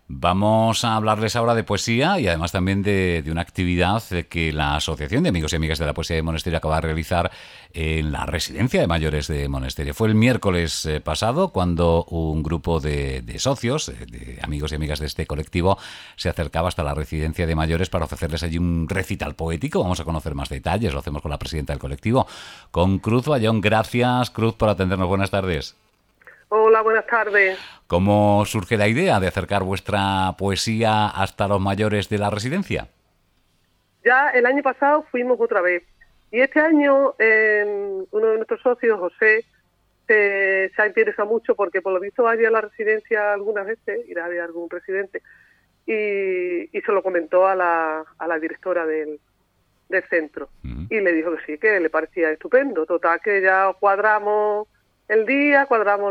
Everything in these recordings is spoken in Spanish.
Vamos a hablarles ahora de poesía y además también de una actividad que la Asociación de Amigos y Amigas de la Poesía de Monesterio acaba de realizar en la residencia de mayores de Monesterio. Fue el miércoles pasado cuando un grupo de socios, de amigos y amigas de este colectivo, se acercaba hasta la residencia de mayores para ofrecerles allí un recital poético. Vamos a conocer más detalles, lo hacemos con la presidenta del colectivo, con Cruz Bayón. Gracias, Cruz, por atendernos. Buenas tardes. Hola, buenas tardes. ¿Cómo surge la idea de acercar vuestra poesía hasta los mayores de la residencia? Ya el año pasado fuimos otra vez y este año uno de nuestros socios, José, se ha interesado mucho porque por lo visto va a ir a la residencia algunas veces, irá a ver a algún residente y se lo comentó a la directora del centro y le dijo que sí, que le parecía estupendo. Total, que ya cuadramos el día, cuadramos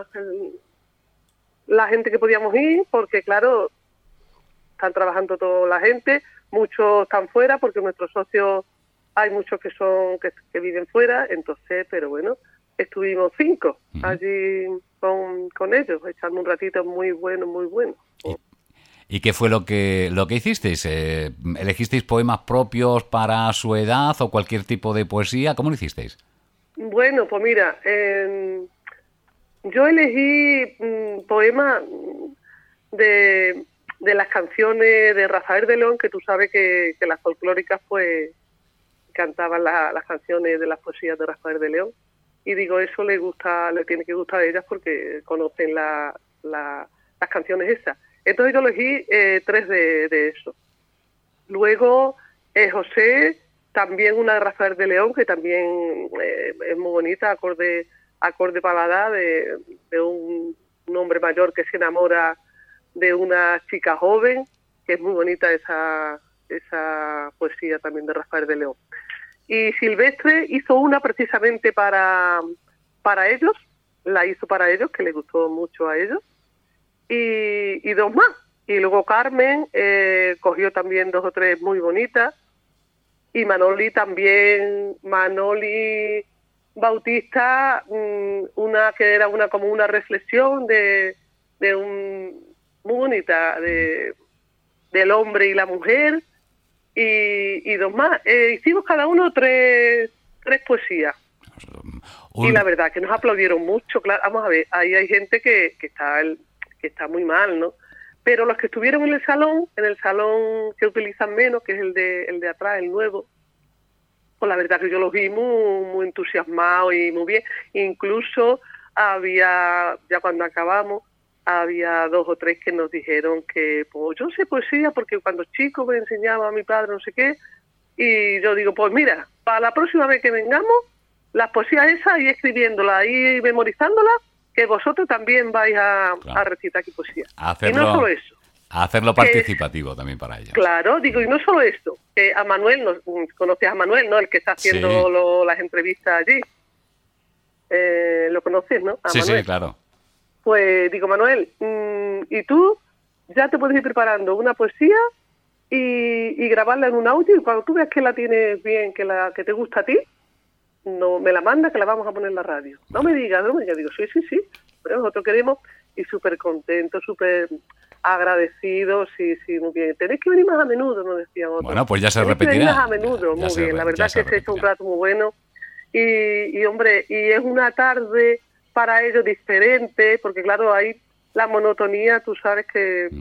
la gente que podíamos ir, porque claro, están trabajando toda la gente, muchos están fuera porque nuestros socios hay muchos que viven fuera, entonces, pero bueno, estuvimos 5 allí con ellos, echando un ratito muy bueno, muy bueno. ¿Y qué fue lo que hicisteis? ¿Elegisteis poemas propios para su edad o cualquier tipo de poesía? ¿Cómo lo hicisteis? Bueno, pues mira, yo elegí poemas de las canciones de Rafael de León, que tú sabes que las folclóricas pues cantaban las canciones de las poesías de Rafael de León, y digo, eso le tiene que gustar a ellas porque conocen las canciones esas. Entonces yo elegí 3 de eso. Luego José, también una de Rafael de León, que también es muy bonita, acorde para la edad, de un hombre mayor que se enamora de una chica joven, que es muy bonita esa poesía también de Rafael de León. Y Silvestre hizo una precisamente para ellos, la hizo para ellos, que les gustó mucho a ellos, y 2 más. Y luego Carmen cogió también 2 o 3 muy bonitas, y Manoli también, Manoli Bautista, una que era como una reflexión de muy bonita, del hombre y la mujer, y 2 más. Hicimos cada uno 3 poesías. Y la verdad que nos aplaudieron mucho. Claro, vamos a ver, ahí hay gente que está muy mal, ¿no? Pero los que estuvieron en el salón que utilizan menos, que es el de atrás, el nuevo, pues la verdad que yo los vi muy entusiasmados y muy bien. Incluso ya cuando acabamos, había 2 o 3 que nos dijeron que, pues yo sé poesía porque cuando chico me enseñaba a mi padre no sé qué, y yo digo, pues mira, para la próxima vez que vengamos, las poesías esas, y escribiéndolas y memorizándolas, que vosotros también vais a recitar aquí poesía. Y no solo eso. A hacerlo participativo también para ellos. Claro, digo, y no solo esto, que a Manuel, conoces a Manuel, ¿no? El que está haciendo sí. las entrevistas allí. Lo conoces, ¿no? Sí, Manuel. Sí, claro. Pues digo, Manuel, y tú ya te puedes ir preparando una poesía y grabarla en un audio, y cuando tú veas que la tienes bien, que te gusta a ti, no me la manda, que la vamos a poner en la radio. No me digas, digo, sí, pero nosotros queremos, y súper contentos, súper agradecidos, sí, muy bien. Tenéis que venir más a menudo, nos decían otros. Bueno, pues ya se Tenéis que venir repetirá. más a menudo, muy bien. La verdad es que se ha hecho un rato muy bueno, y hombre, y es una tarde para ellos diferente, porque claro, hay la monotonía, tú sabes que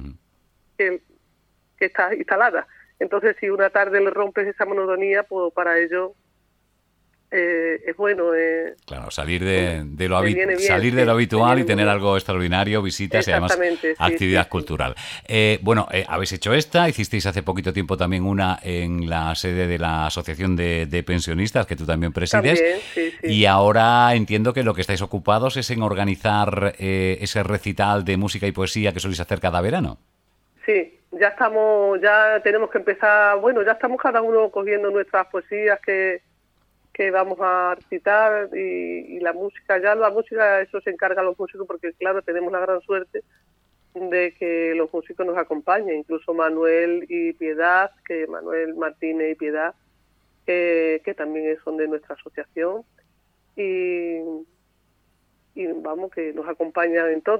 está instalada. Entonces, si una tarde le rompes esa monotonía, pues para ellos es bueno. Claro, salir de lo habitual, viene y tener bien. algo extraordinario, visitas y además actividad cultural. Bueno, habéis hecho esta, hicisteis hace poquito tiempo también una en la sede de la Asociación de Pensionistas, que tú también presides. También, sí. Y ahora entiendo que lo que estáis ocupados es en organizar ese recital de música y poesía que soléis hacer cada verano. Sí, ya tenemos que empezar, bueno, ya estamos cada uno cogiendo nuestras poesías que vamos a recitar, y la música, eso se encargan los músicos, porque claro, tenemos la gran suerte de que los músicos nos acompañen, incluso Manuel y Piedad, que Manuel Martínez y Piedad, que también son de nuestra asociación, y vamos, que nos acompañan en todo.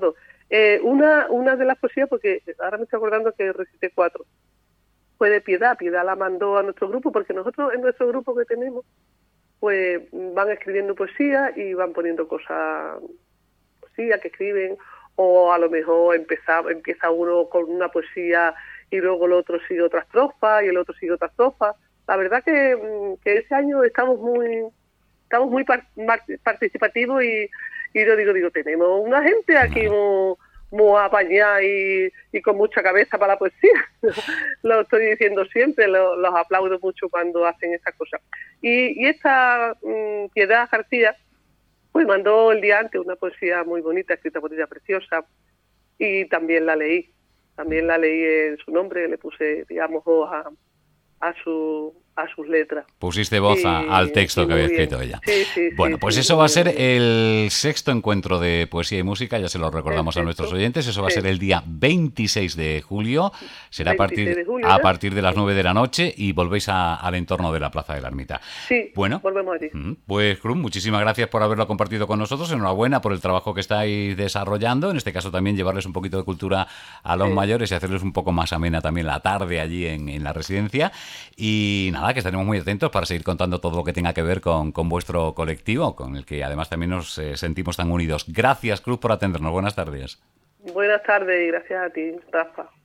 Una de las poesías, porque ahora me estoy acordando que recité 4, fue de Piedad. Piedad la mandó a nuestro grupo, porque nosotros en nuestro grupo que tenemos, pues van escribiendo poesía y van poniendo cosas, poesía que escriben, o a lo mejor empieza uno con una poesía y luego el otro sigue otra estrofa y el otro sigue otra estrofa. La verdad que ese año estamos muy participativos y yo digo, tenemos una gente aquí muy apañada y con mucha cabeza para la poesía. Lo estoy diciendo siempre, los aplaudo mucho cuando hacen esas cosas. Y esta Piedad García, pues mandó el día antes una poesía muy bonita, escrita por ella, preciosa, y también la leí en su nombre, le puse, digamos, a sus letras. Pusiste voz al texto que había escrito ella. Sí, bueno, pues sí, eso va a ser el 6º encuentro de poesía y música, ya se lo recordamos a nuestros oyentes, eso va a ser el día 26 de julio, será a partir de las 9 de la noche y volvéis al entorno de la Plaza de la Ermita. Sí, bueno, volvemos allí. Pues Cruz, muchísimas gracias por haberlo compartido con nosotros, enhorabuena por el trabajo que estáis desarrollando, en este caso también llevarles un poquito de cultura a los mayores y hacerles un poco más amena también la tarde allí en la residencia, y nada, que estaremos muy atentos para seguir contando todo lo que tenga que ver con vuestro colectivo, con el que además también nos sentimos tan unidos. Gracias, Cruz, por atendernos. Buenas tardes. Buenas tardes y gracias a ti, Rafa.